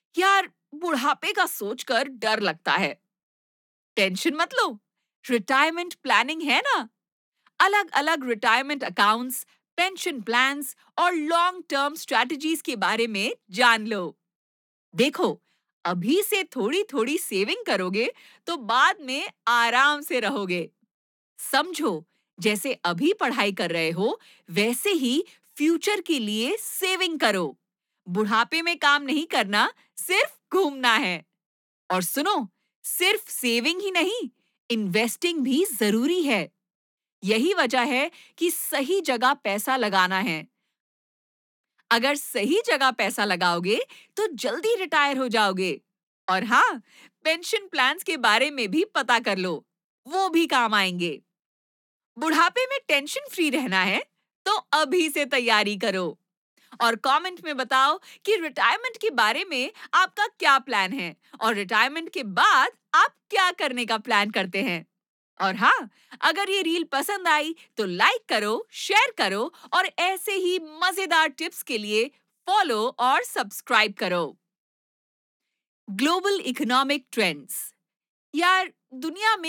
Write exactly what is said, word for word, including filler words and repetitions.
यार, बुढ़ापे का सोचकर डर लगता है। टेंशन मत लो, रिटायरमेंट प्लानिंग है ना। अलग अलग रिटायरमेंट अकाउंट्स, पेंशन प्लान्स और लॉन्ग टर्म स्ट्रेटजीज के बारे में जान लो। देखो, अभी से थोड़ी थोड़ी सेविंग करोगे तो बाद में आराम से रहोगे। समझो, जैसे अभी पढ़ाई कर रहे हो वैसे ही फ्यूचर के लिए सेविंग करो। बुढ़ापे में काम नहीं करना, सिर्फ घूमना है। और सुनो, सिर्फ सेविंग ही नहीं, इन्वेस्टिंग भी जरूरी है। यही वजह है कि सही जगह पैसा लगाना है। अगर सही जगह पैसा लगाओगे तो जल्दी रिटायर हो जाओगे। और हाँ, पेंशन प्लान्स के बारे में भी पता कर लो, वो भी काम आएंगे। बुढ़ापे में टेंशन फ्री रहना है तो अभी से तैयारी करो। और कमेंट में बताओ कि रिटायरमेंट के बारे में आपका क्या प्लान है और रिटायरमेंट के बाद आप क्या करने का प्लान करते हैं। और हाँ, अगर ये रील पसंद आई तो लाइक करो, शेयर करो और ऐसे ही मजेदार टिप्स के लिए फॉलो और सब्सक्राइब करो। Global economic trends. यार, दुनिया में